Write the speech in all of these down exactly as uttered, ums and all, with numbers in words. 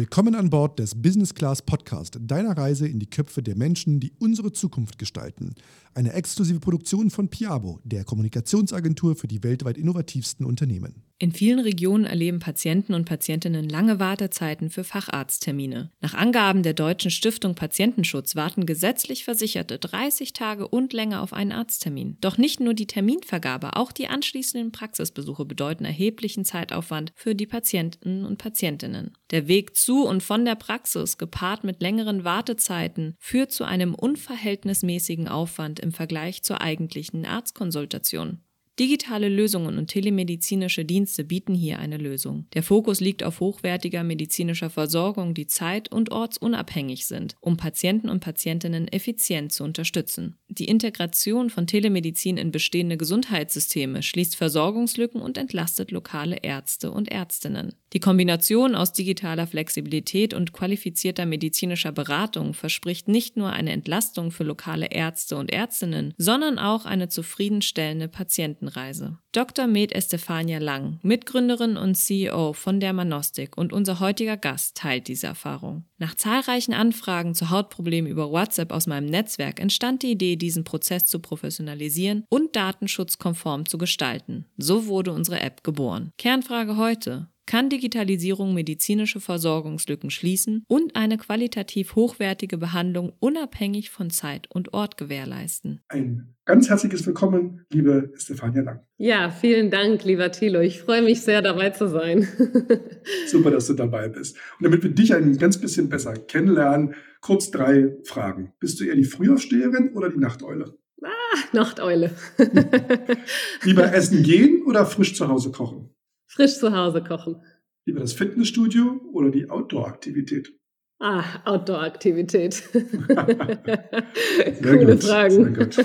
Willkommen an Bord des Business Class Podcast, deiner Reise in die Köpfe der Menschen, die unsere Zukunft gestalten. Eine exklusive Produktion von Piabo, der Kommunikationsagentur für die weltweit innovativsten Unternehmen. In vielen Regionen erleben Patienten und Patientinnen lange Wartezeiten für Facharzttermine. Nach Angaben der Deutschen Stiftung Patientenschutz warten gesetzlich Versicherte dreißig Tage und länger auf einen Arzttermin. Doch nicht nur die Terminvergabe, auch die anschließenden Praxisbesuche bedeuten erheblichen Zeitaufwand für die Patienten und Patientinnen. Der Weg zu und von der Praxis, gepaart mit längeren Wartezeiten, führt zu einem unverhältnismäßigen Aufwand im Vergleich zur eigentlichen Arztkonsultation. Digitale Lösungen und telemedizinische Dienste bieten hier eine Lösung. Der Fokus liegt auf hochwertiger medizinischer Versorgung, die zeit- und ortsunabhängig sind, um Patienten und Patientinnen effizient zu unterstützen. Die Integration von Telemedizin in bestehende Gesundheitssysteme schließt Versorgungslücken und entlastet lokale Ärzte und Ärztinnen. Die Kombination aus digitaler Flexibilität und qualifizierter medizinischer Beratung verspricht nicht nur eine Entlastung für lokale Ärzte und Ärztinnen, sondern auch eine zufriedenstellende Patientenreise. Doktor Med Estefania Lang, Mitgründerin und C E O von Dermanostik und unser heutiger Gast, teilt diese Erfahrung. Nach zahlreichen Anfragen zu Hautproblemen über WhatsApp aus meinem Netzwerk entstand die Idee, diesen Prozess zu professionalisieren und datenschutzkonform zu gestalten. So wurde unsere App geboren. Kernfrage heute: Kann Digitalisierung medizinische Versorgungslücken schließen und eine qualitativ hochwertige Behandlung unabhängig von Zeit und Ort gewährleisten? Ein ganz herzliches Willkommen, liebe Estefania Lang. Ja, vielen Dank, lieber Thilo. Ich freue mich sehr, dabei zu sein. Super, dass du dabei bist. Und damit wir dich ein ganz bisschen besser kennenlernen, kurz drei Fragen. Bist du eher die Frühaufsteherin oder die Nachteule? Ah, Nachteule. Lieber essen gehen oder frisch zu Hause kochen? Frisch zu Hause kochen. Lieber das Fitnessstudio oder die Outdoor-Aktivität? Ah, Outdoor-Aktivität. Coole gut, Fragen. Sehr gut.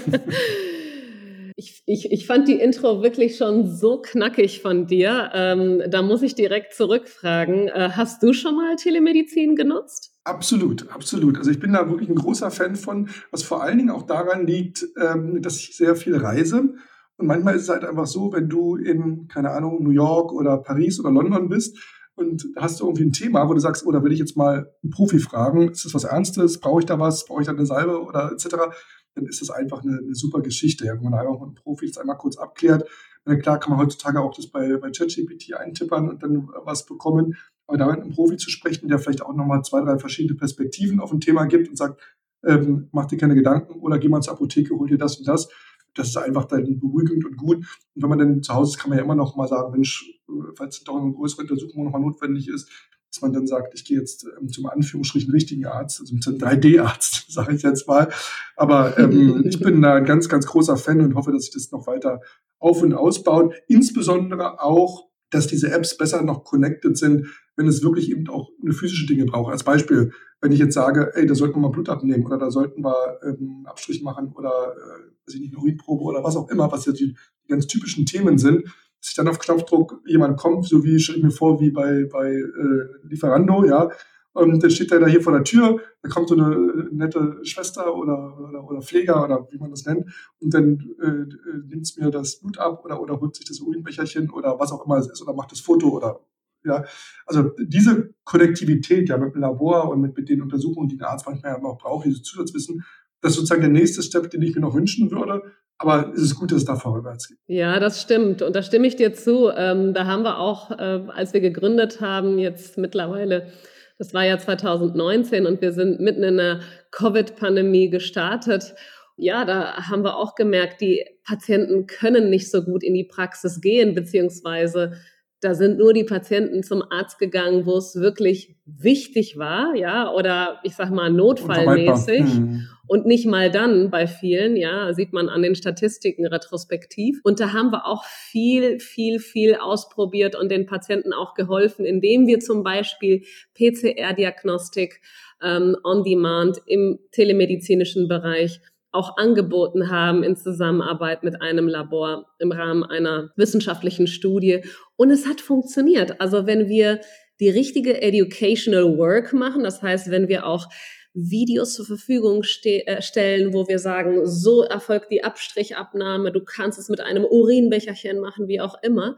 Ich, ich, ich fand die Intro wirklich schon so knackig von dir. Ähm, da muss ich direkt zurückfragen. Äh, hast du schon mal Telemedizin genutzt? Absolut, absolut. Also ich bin da wirklich ein großer Fan von, was vor allen Dingen auch daran liegt, ähm, dass ich sehr viel reise. Und manchmal ist es halt einfach so, wenn du in, keine Ahnung, New York oder Paris oder London bist und hast du irgendwie ein Thema, wo du sagst, oh, da will ich jetzt mal einen Profi fragen, ist das was Ernstes, brauche ich da was, brauche ich da eine Salbe oder et cetera, dann ist das einfach eine, eine super Geschichte, ja, wo man einfach mit einem Profi das einmal kurz abklärt. Und klar kann man heutzutage auch das bei, bei ChatGPT eintippern und dann was bekommen, aber da mit einem Profi zu sprechen, der vielleicht auch nochmal zwei, drei verschiedene Perspektiven auf ein Thema gibt und sagt, ähm, mach dir keine Gedanken oder geh mal zur Apotheke, hol dir das und das. Das ist einfach dann beruhigend und gut. Und wenn man dann zu Hause ist, kann man ja immer noch mal sagen, Mensch, falls doch eine größere Untersuchung nochmal notwendig ist, dass man dann sagt, ich gehe jetzt ähm, zum Anführungsstrichen richtigen Arzt, also zum drei D Arzt, sage ich jetzt mal. Aber ähm, ich bin da ein ganz, ganz großer Fan und hoffe, dass sich das noch weiter auf- und ausbaut. Insbesondere auch, dass diese Apps besser noch connected sind, wenn es wirklich eben auch eine physische Dinge braucht. Als Beispiel, wenn ich jetzt sage, ey, da sollten wir mal Blut abnehmen oder da sollten wir ähm, Abstrich machen oder äh, weiß ich nicht, eine Urinprobe oder was auch immer, was jetzt die, die ganz typischen Themen sind, dass sich dann auf Knopfdruck jemand kommt, so wie, stelle ich mir vor, wie bei, bei äh, Lieferando, ja, und dann steht der da hier vor der Tür, da kommt so eine nette Schwester oder, oder, oder Pfleger oder wie man das nennt und dann äh, nimmt es mir das Blut ab oder, oder holt sich das Urinbecherchen oder was auch immer es ist oder macht das Foto oder ja, also diese Konnektivität ja mit dem Labor und mit, mit den Untersuchungen, die der Arzt manchmal auch braucht, dieses Zusatzwissen, das ist sozusagen der nächste Step, den ich mir noch wünschen würde. Aber es ist gut, dass es da vorwärts geht. Ja, das stimmt. Und da stimme ich dir zu. Ähm, da haben wir auch, äh, als wir gegründet haben, jetzt mittlerweile, das war ja zwanzig neunzehn und wir sind mitten in der Covid-Pandemie gestartet. Ja, da haben wir auch gemerkt, die Patienten können nicht so gut in die Praxis gehen, beziehungsweise da sind nur die Patienten zum Arzt gegangen, wo es wirklich wichtig war, ja, oder ich sag mal notfallmäßig. Hm. Und nicht mal dann bei vielen, ja, sieht man an den Statistiken retrospektiv. Und da haben wir auch viel, viel, viel ausprobiert und den Patienten auch geholfen, indem wir zum Beispiel P C R-Diagnostik ähm, on demand im telemedizinischen Bereich auch angeboten haben in Zusammenarbeit mit einem Labor im Rahmen einer wissenschaftlichen Studie. Und es hat funktioniert. Also wenn wir die richtige Educational Work machen, das heißt, wenn wir auch Videos zur Verfügung ste- äh, stellen, wo wir sagen, so erfolgt die Abstrichabnahme, du kannst es mit einem Urinbecherchen machen, wie auch immer,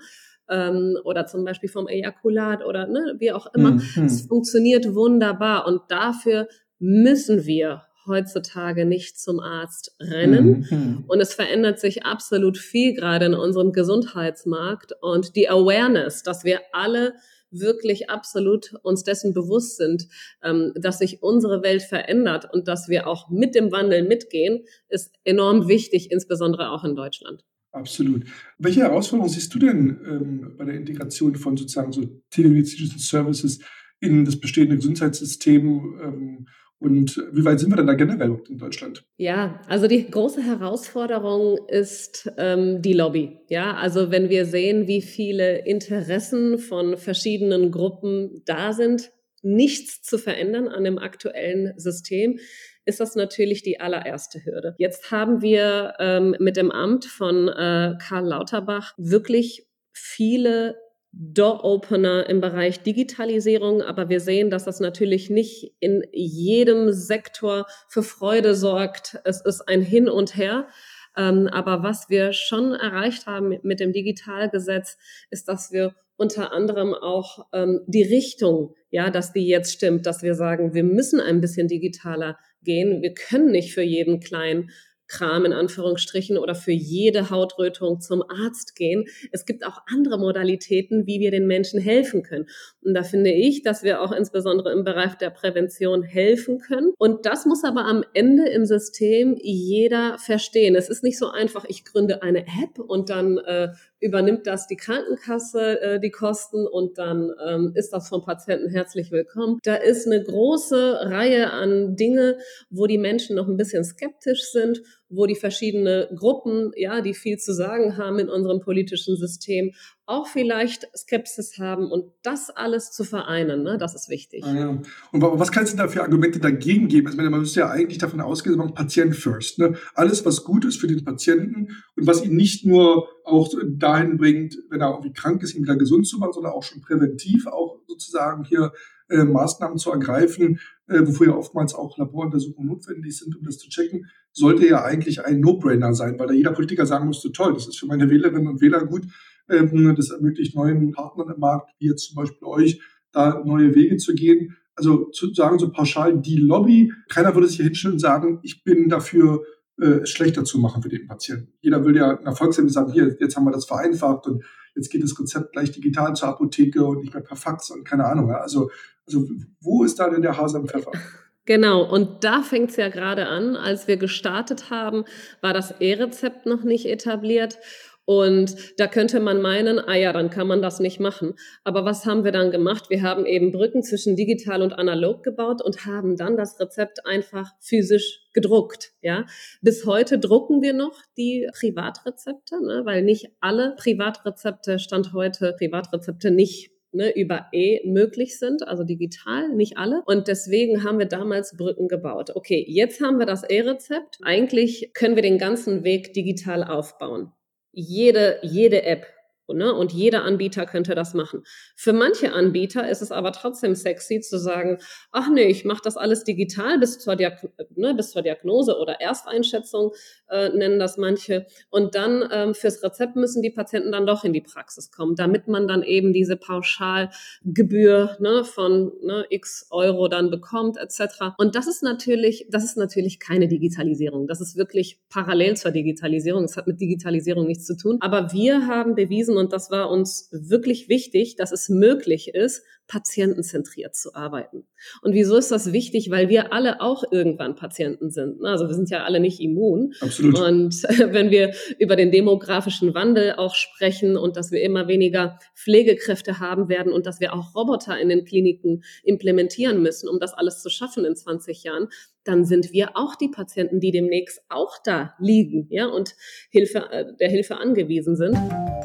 ähm, oder zum Beispiel vom Ejakulat oder ne, wie auch immer. Mhm. Es funktioniert wunderbar und dafür müssen wir heutzutage nicht zum Arzt rennen. Mhm. Und es verändert sich absolut viel gerade in unserem Gesundheitsmarkt und die Awareness, dass wir alle wirklich absolut uns dessen bewusst sind, ähm, dass sich unsere Welt verändert und dass wir auch mit dem Wandel mitgehen, ist enorm wichtig, insbesondere auch in Deutschland. Absolut. Welche Herausforderungen siehst du denn ähm, bei der Integration von sozusagen so telemedizinischen Services in das bestehende Gesundheitssystem? Ähm, und wie weit sind wir denn da generell in Deutschland? Ja, also die große Herausforderung ist ähm, die Lobby. Ja, also wenn wir sehen, wie viele Interessen von verschiedenen Gruppen da sind, nichts zu verändern an dem aktuellen System, ist das natürlich die allererste Hürde. Jetzt haben wir ähm, mit dem Amt von äh, Karl Lauterbach wirklich viele Door-Opener im Bereich Digitalisierung, aber wir sehen, dass das natürlich nicht in jedem Sektor für Freude sorgt. Es ist ein Hin und Her. Ähm, aber was wir schon erreicht haben mit dem Digitalgesetz, ist, dass wir unter anderem auch ähm, die Richtung, ja, dass die jetzt stimmt, dass wir sagen, wir müssen ein bisschen digitaler gehen. Wir können nicht für jeden kleinen Kram in Anführungsstrichen oder für jede Hautrötung zum Arzt gehen. Es gibt auch andere Modalitäten, wie wir den Menschen helfen können. Und da finde ich, dass wir auch insbesondere im Bereich der Prävention helfen können. Und das muss aber am Ende im System jeder verstehen. Es ist nicht so einfach, ich gründe eine App und dann äh, übernimmt das die Krankenkasse, äh, die Kosten und dann ähm, ist das vom Patienten herzlich willkommen. Da ist eine große Reihe an Dinge, wo die Menschen noch ein bisschen skeptisch sind, wo die verschiedene Gruppen, ja, die viel zu sagen haben in unserem politischen System, auch vielleicht Skepsis haben und das alles zu vereinen, ne, das ist wichtig. Ah, ja. Und was kann es denn da für Argumente dagegen geben? Also, man müsste ja eigentlich davon ausgehen, man Patient first, ne? Alles, was gut ist für den Patienten und was ihn nicht nur auch dahin bringt, wenn er irgendwie krank ist, ihn wieder gesund zu machen, sondern auch schon präventiv auch sozusagen hier äh, Maßnahmen zu ergreifen, äh, wofür ja oftmals auch Laboruntersuchungen notwendig sind, um das zu checken, sollte ja eigentlich ein No-Brainer sein, weil da jeder Politiker sagen müsste, toll, das ist für meine Wählerinnen und Wähler gut, ähm, das ermöglicht neuen Partnern im Markt, wie jetzt zum Beispiel euch, da neue Wege zu gehen. Also zu sagen so pauschal, die Lobby, keiner würde sich hier hinstellen und sagen, ich bin dafür, äh, es schlechter zu machen für den Patienten. Jeder will ja in der Volkswagen sagen, hier, jetzt haben wir das vereinfacht und jetzt geht das Rezept gleich digital zur Apotheke und nicht mehr per Fax und keine Ahnung. Ja. Also, also wo ist da denn der Hase im Pfeffer? Genau, und da fängt es ja gerade an. Als wir gestartet haben, war das E-Rezept noch nicht etabliert. Und da könnte man meinen, ah ja, dann kann man das nicht machen. Aber was haben wir dann gemacht? Wir haben eben Brücken zwischen digital und analog gebaut und haben dann das Rezept einfach physisch gedruckt. Ja, bis heute drucken wir noch die Privatrezepte, ne, weil nicht alle Privatrezepte, Stand heute Privatrezepte nicht Ne, über E möglich sind, also digital, nicht alle. Und deswegen haben wir damals Brücken gebaut. Okay, jetzt haben wir das E-Rezept. Eigentlich können wir den ganzen Weg digital aufbauen. Jede, jede App, ne, und jeder Anbieter könnte das machen. Für manche Anbieter ist es aber trotzdem sexy zu sagen, ach nee, ich mache das alles digital bis zur, Diag- ne, bis zur Diagnose oder Ersteinschätzung, äh, nennen das manche. Und dann ähm, fürs Rezept müssen die Patienten dann doch in die Praxis kommen, damit man dann eben diese Pauschalgebühr ne, von ne, x Euro dann bekommt et cetera. Und das ist natürlich, das ist natürlich keine Digitalisierung. Das ist wirklich parallel zur Digitalisierung. Es hat mit Digitalisierung nichts zu tun. Aber wir haben bewiesen, und das war uns wirklich wichtig, dass es möglich ist, patientenzentriert zu arbeiten. Und wieso ist das wichtig? Weil wir alle auch irgendwann Patienten sind. Also wir sind ja alle nicht immun. Absolut. Und wenn wir über den demografischen Wandel auch sprechen und dass wir immer weniger Pflegekräfte haben werden und dass wir auch Roboter in den Kliniken implementieren müssen, um das alles zu schaffen in zwanzig Jahren, dann sind wir auch die Patienten, die demnächst auch da liegen, ja, und Hilfe, der Hilfe angewiesen sind.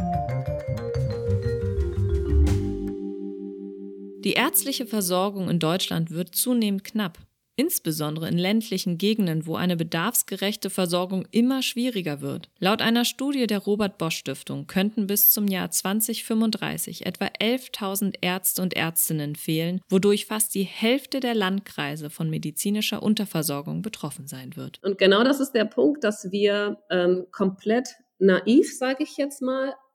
Die ärztliche Versorgung in Deutschland wird zunehmend knapp, insbesondere in ländlichen Gegenden, wo eine bedarfsgerechte Versorgung immer schwieriger wird. Laut einer Studie der Robert-Bosch-Stiftung könnten bis zum Jahr zwanzig fünfunddreißig etwa elftausend Ärzte und Ärztinnen fehlen, wodurch fast die Hälfte der Landkreise von medizinischer Unterversorgung betroffen sein wird. Und genau das ist der Punkt, dass wir ähm, komplett naiv, sage ich jetzt mal,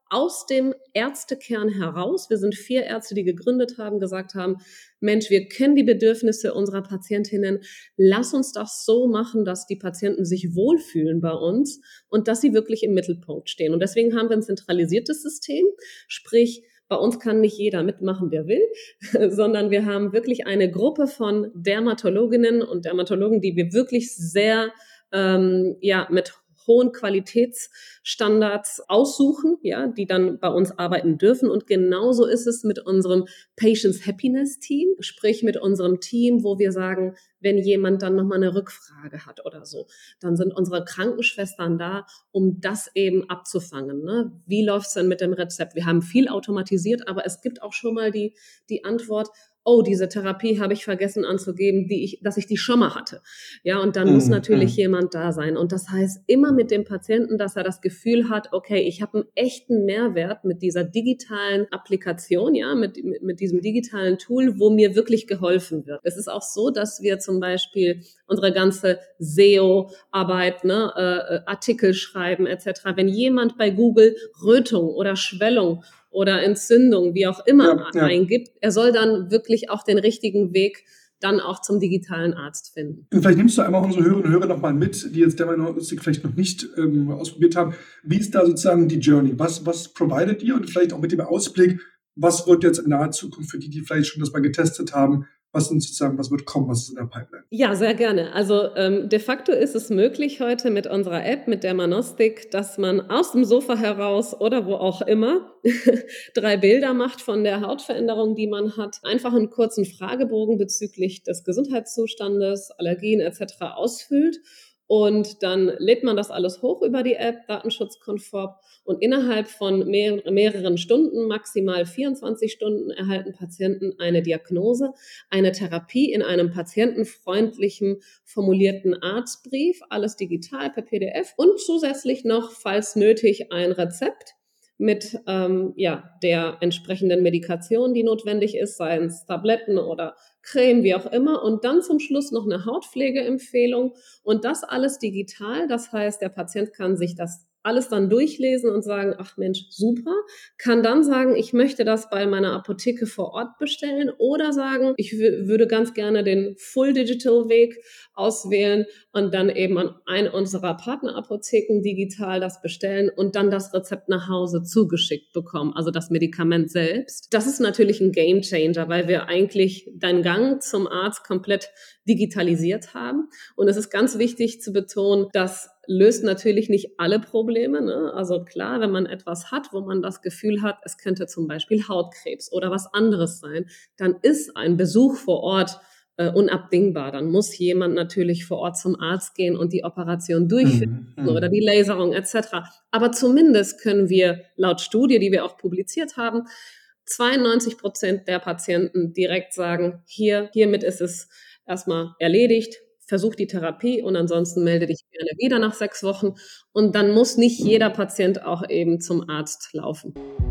aus dem Ärztekern heraus. Wir sind vier Ärzte, die gegründet haben, gesagt haben, Mensch, wir kennen die Bedürfnisse unserer Patientinnen. Lass uns das so machen, dass die Patienten sich wohlfühlen bei uns und dass sie wirklich im Mittelpunkt stehen. Und deswegen haben wir ein zentralisiertes System, sprich, bei uns kann nicht jeder mitmachen, der will, sondern wir haben wirklich eine Gruppe von Dermatologinnen und Dermatologen, die wir wirklich sehr ähm, ja mit hohen Qualitätsstandards aussuchen, ja, die dann bei uns arbeiten dürfen. Und genauso ist es mit unserem Patients Happiness Team, sprich mit unserem Team, wo wir sagen, wenn jemand dann nochmal eine Rückfrage hat oder so, dann sind unsere Krankenschwestern da, um das eben abzufangen. Ne? Wie läuft's denn mit dem Rezept? Wir haben viel automatisiert, aber es gibt auch schon mal die, die Antwort, oh, diese Therapie habe ich vergessen anzugeben, die ich, dass ich die schon mal hatte. Ja, und dann mm, muss natürlich mm. jemand da sein. Und das heißt immer mit dem Patienten, dass er das Gefühl hat, okay, ich habe einen echten Mehrwert mit dieser digitalen Applikation, ja, mit, mit, mit diesem digitalen Tool, wo mir wirklich geholfen wird. Es ist auch so, dass wir zum Beispiel unsere ganze S E O-Arbeit, ne, äh, Artikel schreiben et cetera. Wenn jemand bei Google Rötung oder Schwellung oder Entzündung, wie auch immer, ja, ja. eingibt, er soll dann wirklich auch den richtigen Weg dann auch zum digitalen Arzt finden. Und vielleicht nimmst du einmal unsere Hörerinnen und Hörer nochmal mit, die jetzt Dermanostics vielleicht noch nicht ähm, ausprobiert haben. Wie ist da sozusagen die Journey? Was, was providet ihr? Und vielleicht auch mit dem Ausblick, was wird jetzt in naher Zukunft für die, die vielleicht schon das mal getestet haben, was sind sozusagen, was wird kommen, was ist in der Pipeline? Ja, sehr gerne. Also ähm, de facto ist es möglich heute mit unserer App, mit Dermanostic, dass man aus dem Sofa heraus oder wo auch immer drei Bilder macht von der Hautveränderung, die man hat, einfach einen kurzen Fragebogen bezüglich des Gesundheitszustandes, Allergien et cetera ausfüllt. Und dann lädt man das alles hoch über die App, datenschutzkonform. Und innerhalb von mehr, mehreren Stunden, maximal vierundzwanzig Stunden, erhalten Patienten eine Diagnose, eine Therapie in einem patientenfreundlichen, formulierten Arztbrief, alles digital per P D F und zusätzlich noch, falls nötig, ein Rezept mit ähm, ja der entsprechenden Medikation, die notwendig ist, seien es Tabletten oder Creme, wie auch immer. Und dann zum Schluss noch eine Hautpflegeempfehlung und das alles digital. Das heißt, der Patient kann sich das alles dann durchlesen und sagen, ach Mensch, super, kann dann sagen, ich möchte das bei meiner Apotheke vor Ort bestellen oder sagen, ich w- würde ganz gerne den Full-Digital-Weg auswählen und dann eben an eine unserer Partnerapotheken digital das bestellen und dann das Rezept nach Hause zugeschickt bekommen, also das Medikament selbst. Das ist natürlich ein Gamechanger, weil wir eigentlich deinen Gang zum Arzt komplett digitalisiert haben. Und es ist ganz wichtig zu betonen, das löst natürlich nicht alle Probleme, ne? Also klar, wenn man etwas hat, wo man das Gefühl hat, es könnte zum Beispiel Hautkrebs oder was anderes sein, dann ist ein Besuch vor Ort äh, unabdingbar. Dann muss jemand natürlich vor Ort zum Arzt gehen und die Operation durchführen mhm. oder die Laserung et cetera. Aber zumindest können wir laut Studie, die wir auch publiziert haben, zweiundneunzig Prozent der Patienten direkt sagen, hier, hiermit ist es erstmal erledigt, versuch die Therapie und ansonsten melde dich gerne wieder nach sechs Wochen. Und dann muss nicht jeder Patient auch eben zum Arzt laufen.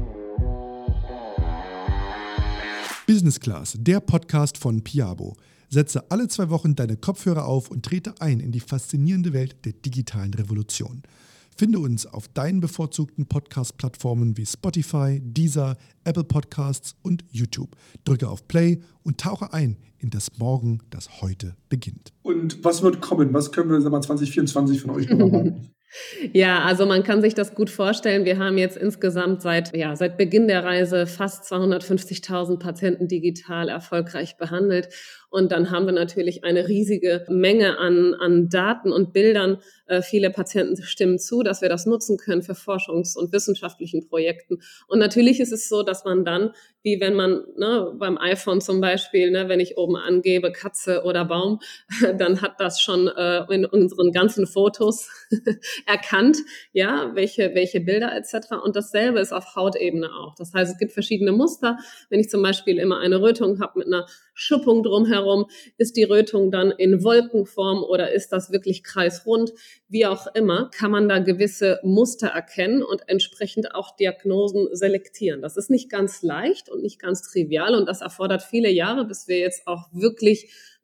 Business Class, der Podcast von Piabo. Setze alle zwei Wochen deine Kopfhörer auf und trete ein in die faszinierende Welt der digitalen Revolution. Finde uns auf deinen bevorzugten Podcast-Plattformen wie Spotify, Deezer, Apple Podcasts und YouTube. Drücke auf Play und tauche ein in das Morgen, das heute beginnt. Und was wird kommen? Was können wir, sagen wir mal, zwanzig vierundzwanzig von euch erwarten? Ja, also man kann sich das gut vorstellen. Wir haben jetzt insgesamt seit, ja, seit Beginn der Reise fast zweihundertfünfzigtausend Patienten digital erfolgreich behandelt. Und dann haben wir natürlich eine riesige Menge an, an Daten und Bildern. Äh, viele Patienten stimmen zu, dass wir das nutzen können für Forschungs- und wissenschaftlichen Projekten. Und natürlich ist es so, dass man dann, wie wenn man ne, beim iPhone zum Beispiel, ne, wenn ich oben angebe Katze oder Baum, dann hat das schon äh, in unseren ganzen Fotos erkannt, ja, welche, welche Bilder et cetera. Und dasselbe ist auf Hautebene auch. Das heißt, es gibt verschiedene Muster. Wenn ich zum Beispiel immer eine Rötung habe mit einer Schuppung drumherum, ist die Rötung dann in Wolkenform oder ist das wirklich kreisrund? Wie auch immer, kann man da gewisse Muster erkennen und entsprechend auch Diagnosen selektieren. Das ist nicht ganz leicht und nicht ganz trivial und das erfordert viele Jahre, bis wir jetzt auch wirklich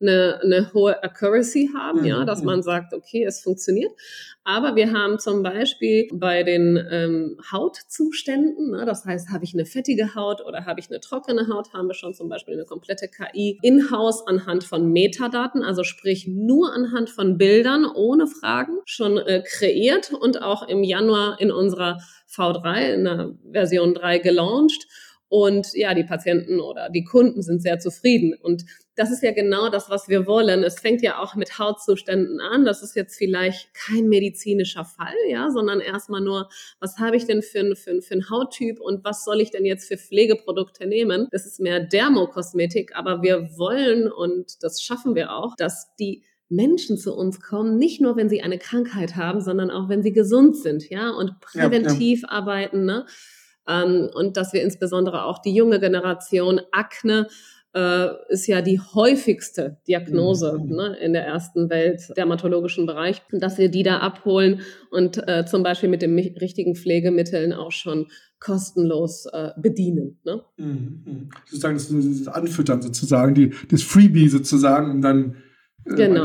eine, eine hohe Accuracy haben, Mhm. ja, dass man sagt, okay, es funktioniert. Aber wir haben zum Beispiel bei den ähm, Hautzuständen, ne, das heißt, habe ich eine fettige Haut oder habe ich eine trockene Haut, haben wir schon zum Beispiel eine komplette K I in-house anhand von Metadaten, also sprich nur anhand von Bildern ohne Fragen schon äh, kreiert und auch im Januar in unserer V drei, in der Version drei gelauncht. Und ja, die Patienten oder die Kunden sind sehr zufrieden. Und das ist ja genau das, was wir wollen. Es fängt ja auch mit Hautzuständen an. Das ist jetzt vielleicht kein medizinischer Fall, ja, sondern erstmal nur, was habe ich denn für einen für, für ein Hauttyp und was soll ich denn jetzt für Pflegeprodukte nehmen? Das ist mehr Dermokosmetik, aber wir wollen, und das schaffen wir auch, dass die Menschen zu uns kommen, nicht nur, wenn sie eine Krankheit haben, sondern auch, wenn sie gesund sind, ja, und präventiv ja, ja. arbeiten, ne? Ähm, und dass wir insbesondere auch die junge Generation, Akne äh, ist ja die häufigste Diagnose mhm. ne, in der ersten Welt, dermatologischen Bereich, dass wir die da abholen und äh, zum Beispiel mit den richtigen Pflegemitteln auch schon kostenlos äh, bedienen. Ne? Mhm. Sozusagen das, das Anfüttern sozusagen, die, das Freebie sozusagen, um dann Genau.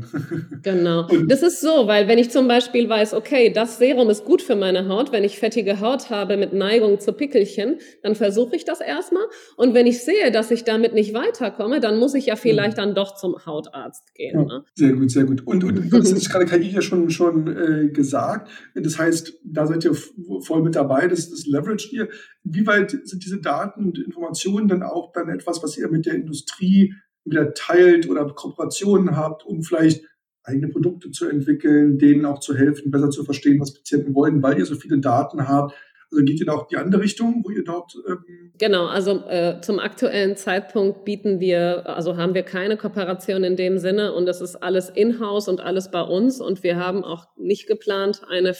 Genau. Das ist so, weil wenn ich zum Beispiel weiß, okay, das Serum ist gut für meine Haut, wenn ich fettige Haut habe mit Neigung zu Pickelchen, dann versuche ich das erstmal. Und wenn ich sehe, dass ich damit nicht weiterkomme, dann muss ich ja vielleicht dann doch zum Hautarzt gehen. Ja, ne? Sehr gut, sehr gut. Und, und das ist gerade K I ja schon, schon äh, gesagt. Das heißt, da seid ihr voll mit dabei, das, das leveraged ihr. Wie weit sind diese Daten und Informationen dann auch dann etwas, was ihr mit der Industrie wieder teilt oder Kooperationen habt, um vielleicht eigene Produkte zu entwickeln, denen auch zu helfen, besser zu verstehen, was Patienten wollen, weil ihr so viele Daten habt. Also geht ihr da auch in die andere Richtung, wo ihr dort... Ähm genau, also äh, zum aktuellen Zeitpunkt bieten wir, also haben wir keine Kooperation in dem Sinne und das ist alles in-house und alles bei uns und wir haben auch nicht geplant, eine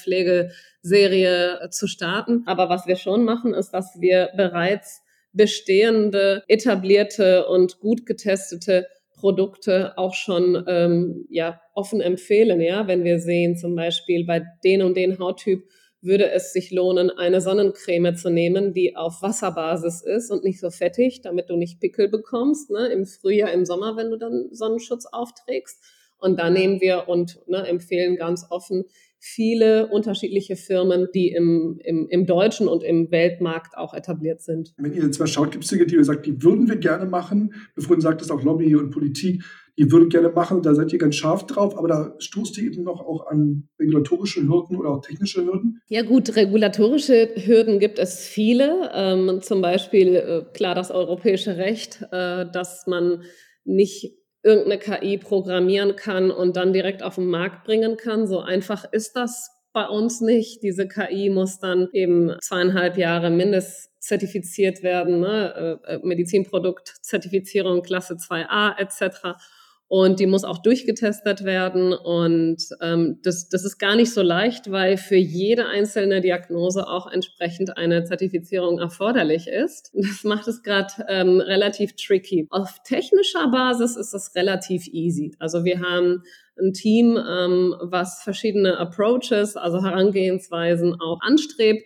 Pflegeserie zu starten. Aber was wir schon machen, ist, dass wir bereits bestehende, etablierte und gut getestete Produkte auch schon ähm, ja offen empfehlen. Ja, wenn wir sehen zum Beispiel bei den und den Hauttyp würde es sich lohnen, eine Sonnencreme zu nehmen, die auf Wasserbasis ist und nicht so fettig, damit du nicht Pickel bekommst, ne, im Frühjahr, im Sommer, wenn du dann Sonnenschutz aufträgst. Und da nehmen wir und ne, empfehlen ganz offen viele unterschiedliche Firmen, die im, im, im deutschen und im Weltmarkt auch etabliert sind. Wenn ihr jetzt mal schaut, gibt es Dinge, die ihr sagt, die würden wir gerne machen, bevor du sagtest, auch Lobby und Politik, die würden gerne machen, da seid ihr ganz scharf drauf, aber da stoßt ihr eben noch auch an regulatorische Hürden oder auch technische Hürden? Ja gut, regulatorische Hürden gibt es viele, ähm, zum Beispiel äh, klar das europäische Recht, äh, dass man nicht irgendeine K I programmieren kann und dann direkt auf den Markt bringen kann. So einfach ist das bei uns nicht. Diese K I muss dann eben zweieinhalb Jahre mindestens zertifiziert werden, ne? äh, Medizinproduktzertifizierung Klasse zwei a et cetera. Und die muss auch durchgetestet werden. Und ähm, das, das ist gar nicht so leicht, weil für jede einzelne Diagnose auch entsprechend eine Zertifizierung erforderlich ist. Das macht es gerade ähm, relativ tricky. Auf technischer Basis ist es relativ easy. Also wir haben ein Team, ähm, was verschiedene Approaches, also Herangehensweisen auch anstrebt.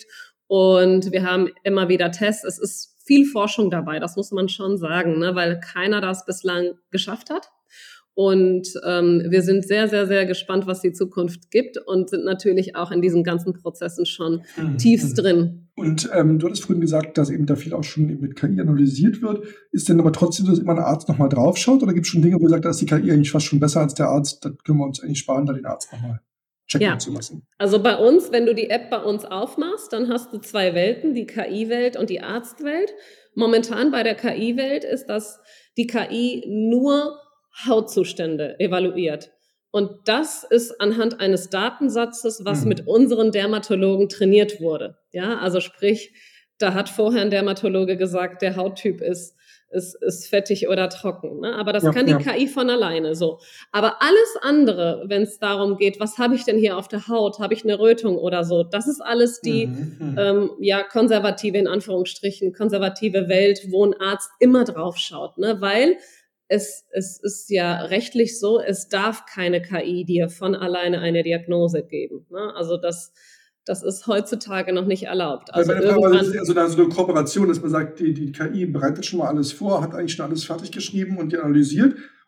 Und wir haben immer wieder Tests. Es ist viel Forschung dabei, das muss man schon sagen, ne, weil keiner das bislang geschafft hat. Und ähm, wir sind sehr, sehr, sehr gespannt, was die Zukunft gibt und sind natürlich auch in diesen ganzen Prozessen schon mhm. tiefst drin. Und ähm, du hattest vorhin gesagt, dass eben da viel auch schon mit K I analysiert wird. Ist denn aber trotzdem so, dass immer ein Arzt nochmal draufschaut? Oder gibt es schon Dinge, wo ihr sagt, da ist die K I eigentlich fast schon besser als der Arzt? Da können wir uns eigentlich sparen, da den Arzt nochmal checken ja. zu lassen. Also bei uns, wenn du die App bei uns aufmachst, dann hast du zwei Welten, die K I-Welt und die Arztwelt. Momentan bei der K I-Welt ist, dass die K I nur Hautzustände evaluiert. Und das ist anhand eines Datensatzes, was mhm. mit unseren Dermatologen trainiert wurde. Ja, also sprich, da hat vorher ein Dermatologe gesagt, der Hauttyp ist, ist, ist fettig oder trocken. Ne? Aber das ja, kann die ja. K I von alleine so. Aber alles andere, wenn es darum geht, was habe ich denn hier auf der Haut? Habe ich eine Rötung oder so? Das ist alles die mhm. ähm, ja konservative, in Anführungsstrichen, konservative Welt, wo ein Arzt immer drauf schaut. Ne? Weil Es, es ist ja rechtlich so, es darf keine K I dir von alleine eine Diagnose geben. Ne? Also das, das ist heutzutage noch nicht erlaubt. Also, also irgendwann ist also da so eine Kooperation, dass man sagt, die, die K I bereitet schon mal alles vor, hat eigentlich schon alles fertig geschrieben und die analysiert. Und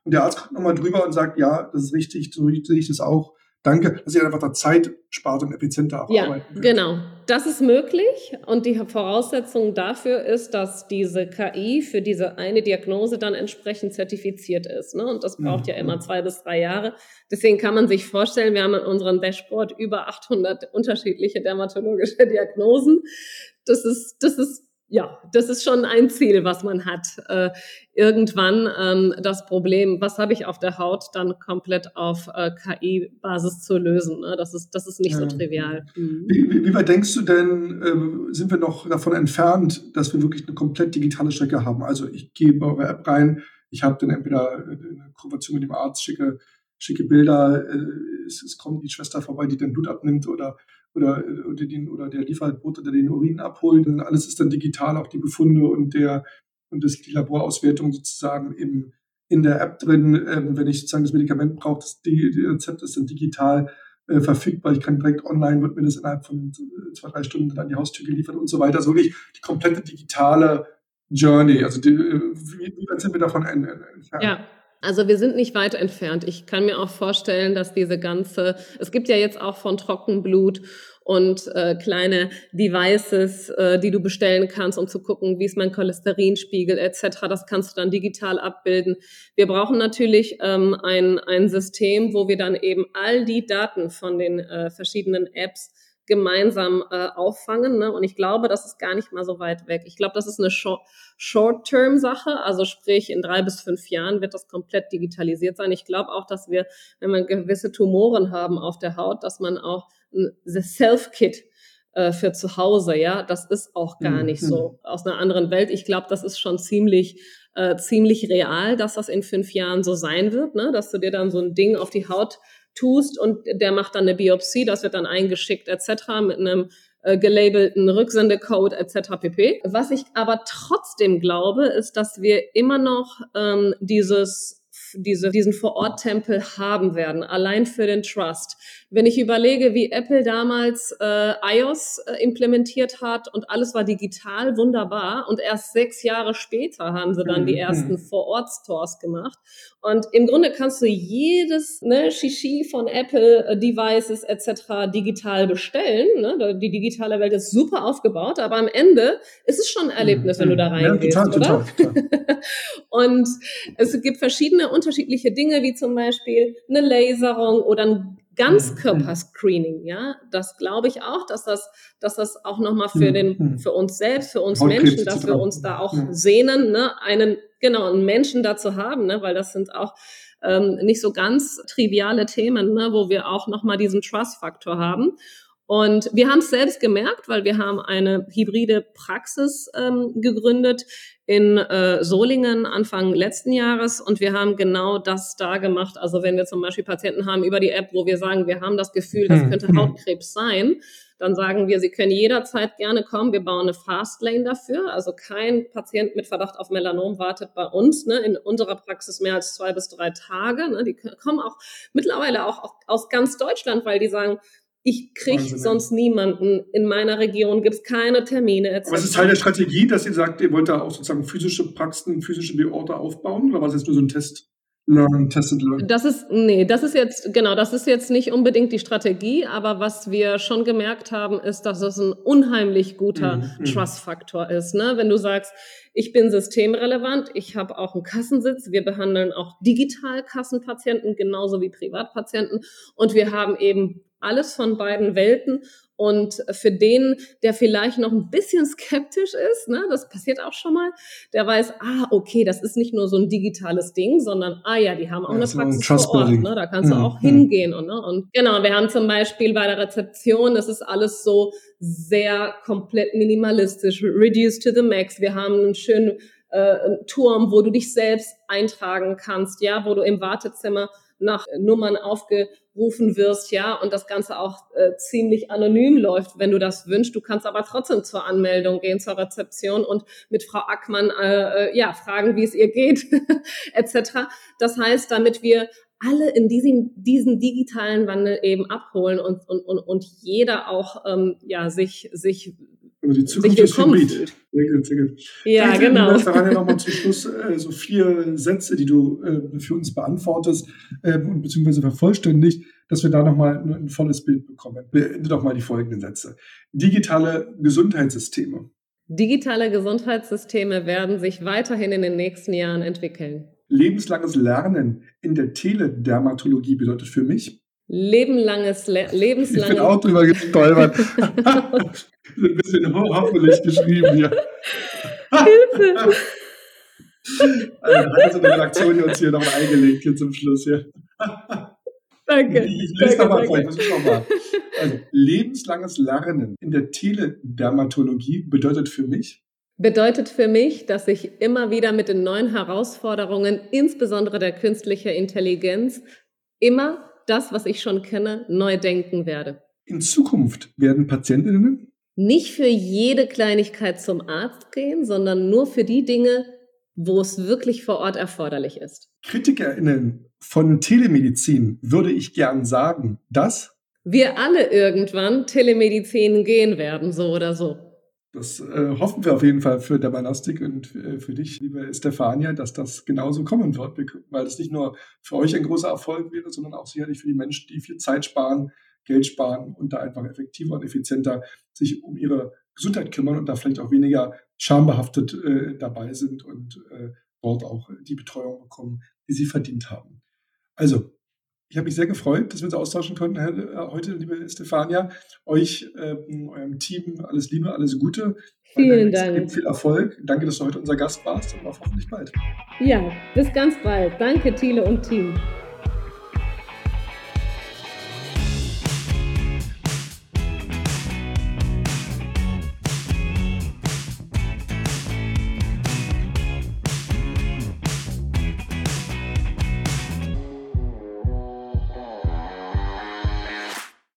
und der Arzt guckt nochmal drüber und sagt, ja, das ist richtig, so sehe ich das auch. Danke, dass ihr einfach da Zeit spart und effizienter auch ja, arbeiten könnt. Genau. Das ist möglich und die Voraussetzung dafür ist, dass diese K I für diese eine Diagnose dann entsprechend zertifiziert ist. Ne? Und das braucht Mhm. ja immer zwei bis drei Jahre. Deswegen kann man sich vorstellen, wir haben in unserem Dashboard über achthundert unterschiedliche dermatologische Diagnosen. Das ist, das ist Ja, das ist schon ein Ziel, was man hat. Äh, irgendwann ähm, das Problem, was habe ich auf der Haut, dann komplett auf äh, K I-Basis zu lösen. Ne? Das ist, das ist nicht Ja. so trivial. Mhm. Wie, wie, wie weit denkst du denn, äh, sind wir noch davon entfernt, dass wir wirklich eine komplett digitale Strecke haben? Also ich gehe bei eure App rein, ich habe dann entweder eine Kooperation mit dem Arzt, schicke, schicke Bilder, äh, es, es kommt die Schwester vorbei, die den Blut abnimmt oder Oder, oder, den, oder der Lieferbote, der den Urin abholt. Und alles ist dann digital, auch die Befunde und, der, und das, die Laborauswertung sozusagen im, in der App drin. Ähm, wenn ich sozusagen das Medikament brauche, das die, die Rezept ist dann digital äh, verfügbar. Ich kann direkt online, wird mir das innerhalb von zwei, drei Stunden dann an die Haustür geliefert und so weiter. Also wirklich die komplette digitale Journey. Also die, wie, wie weit sind wir davon entfernt? Ja. Also wir sind nicht weit entfernt. Ich kann mir auch vorstellen, dass diese ganze, es gibt ja jetzt auch von Trockenblut und äh, kleine Devices, äh, die du bestellen kannst, um zu gucken, wie ist mein Cholesterinspiegel et cetera. Das kannst du dann digital abbilden. Wir brauchen natürlich ähm, ein, ein System, wo wir dann eben all die Daten von den äh, verschiedenen Apps gemeinsam äh, auffangen. Ne? Und ich glaube, das ist gar nicht mal so weit weg. Ich glaube, das ist eine Short- Short-Term-Sache, also sprich in drei bis fünf Jahren wird das komplett digitalisiert sein. Ich glaube auch, dass wir, wenn wir gewisse Tumoren haben auf der Haut, dass man auch ein Self-Kit äh, für zu Hause, ja, das ist auch gar nicht so aus einer anderen Welt. Ich glaube, das ist schon ziemlich äh, ziemlich real, dass das in fünf Jahren so sein wird, ne? Dass du dir dann so ein Ding auf die Haut tust und der macht dann eine Biopsie, das wird dann eingeschickt et cetera mit einem äh, gelabelten Rücksendecode et cetera pp. Was ich aber trotzdem glaube, ist, dass wir immer noch ähm, dieses diese, diesen Vor-Ort-Tempel haben werden, allein für den Trust. Wenn ich überlege, wie Apple damals äh, iOS äh, implementiert hat und alles war digital, wunderbar, und erst sechs Jahre später haben sie dann die ersten Vor-Ort-Stores gemacht. Und im Grunde kannst du jedes ne, Shishi von Apple, äh, Devices et cetera digital bestellen. Ne? Die digitale Welt ist super aufgebaut, aber am Ende ist es schon ein Erlebnis, wenn du da reingehst, ja, total, oder? Total, Und es gibt verschiedene unterschiedliche Dinge, wie zum Beispiel eine Laserung oder ein Ganzkörperscreening, ja. Das glaube ich auch, dass das, dass das auch nochmal für den, für uns selbst, für uns Menschen, dass wir uns da auch sehnen, ne, einen, genau, einen Menschen dazu haben, ne, weil das sind auch ähm, nicht so ganz triviale Themen, ne, wo wir auch nochmal diesen Trust-Faktor haben. Und wir haben es selbst gemerkt, weil wir haben eine hybride Praxis ähm, gegründet in äh, Solingen Anfang letzten Jahres und wir haben genau das da gemacht. Also wenn wir zum Beispiel Patienten haben über die App, wo wir sagen, wir haben das Gefühl, das könnte Hautkrebs sein, dann sagen wir, sie können jederzeit gerne kommen. Wir bauen eine Fastlane dafür. Also kein Patient mit Verdacht auf Melanom wartet bei uns, ne, in unserer Praxis mehr als zwei bis drei Tage. Ne. Die kommen auch mittlerweile auch aus ganz Deutschland, weil die sagen, ich kriege sonst niemanden. In meiner Region gibt es keine Termine et cetera. Aber es ist Teil der Strategie, dass ihr sagt, ihr wollt da auch sozusagen physische Praxen, physische Orte aufbauen? Oder war es jetzt nur so ein Test? Learn, test and learn. Das ist, nee, das ist jetzt, genau, das ist jetzt nicht unbedingt die Strategie, aber was wir schon gemerkt haben, ist, dass es ein unheimlich guter Mhm. Trust-Faktor ist, ne? Wenn du sagst, ich bin systemrelevant, ich habe auch einen Kassensitz, wir behandeln auch digital Kassenpatienten genauso wie Privatpatienten und wir haben eben alles von beiden Welten. Und für den, der vielleicht noch ein bisschen skeptisch ist, ne, das passiert auch schon mal, der weiß, ah, okay, das ist nicht nur so ein digitales Ding, sondern, ah ja, die haben auch Ja, eine so Praxis vor Ort, ne, da kannst du Mhm. auch hingehen. Und, ne, und genau, wir haben zum Beispiel bei der Rezeption, das ist alles so sehr komplett minimalistisch, reduced to the max. Wir haben einen schönen äh, Turm, wo du dich selbst eintragen kannst, ja, wo du im Wartezimmer nach Nummern aufgerufen wirst, ja, und das Ganze auch äh, ziemlich anonym läuft, wenn du das wünschst. Du kannst aber trotzdem zur Anmeldung gehen, zur Rezeption und mit Frau Ackmann äh, ja fragen, wie es ihr geht, et cetera. Das heißt, damit wir alle in diesem diesen digitalen Wandel eben abholen und und und, und jeder auch ähm, ja sich sich Also die Zukunft sich ist willkommen Hybrid. fühlt. Sehr gut, sehr gut. Ja, Vielleicht genau. Da waren ja nochmal zum Schluss äh, so vier Sätze, die du äh, für uns beantwortest äh, und beziehungsweise vervollständigt, dass wir da nochmal ein, ein volles Bild bekommen. Beende doch mal die folgenden Sätze. Digitale Gesundheitssysteme. Digitale Gesundheitssysteme werden sich weiterhin in den nächsten Jahren entwickeln. Lebenslanges Lernen in der Teledermatologie bedeutet für mich? Lebenlanges, Le lebenslanges... Ich bin auch drüber gestolpert. Ein bisschen hoffentlich geschrieben hier. Hilfe! Also, hat so eine Redaktion die uns hier noch eingelegt, hier zum Schluss. Hier. Danke. Ich, ich lese nochmal vor, ich danke. versuche nochmal. Also, lebenslanges Lernen in der Teledermatologie bedeutet für mich? Bedeutet für mich, dass ich immer wieder mit den neuen Herausforderungen, insbesondere der künstlichen Intelligenz, immer das, was ich schon kenne, neu denken werde. In Zukunft werden Patientinnen nicht für jede Kleinigkeit zum Arzt gehen, sondern nur für die Dinge, wo es wirklich vor Ort erforderlich ist. KritikerInnen von Telemedizin würde ich gern sagen, dass wir alle irgendwann Telemedizin gehen werden, so oder so. Das äh, hoffen wir auf jeden Fall für Dermanostik und äh, für dich, liebe Stefania, dass das genauso kommen wird, weil es nicht nur für euch ein großer Erfolg wäre, sondern auch sicherlich für die Menschen, die viel Zeit sparen, Geld sparen und da einfach effektiver und effizienter sich um ihre Gesundheit kümmern und da vielleicht auch weniger schambehaftet äh, dabei sind und äh, dort auch die Betreuung bekommen, die sie verdient haben. Also, ich habe mich sehr gefreut, dass wir uns austauschen konnten äh, heute, liebe Stefania. Euch, äh, eurem Team, alles Liebe, alles Gute. Vielen Dank. Viel Erfolg. Danke, dass du heute unser Gast warst und auf hoffentlich bald. Ja, bis ganz bald. Danke, Thiele und Team.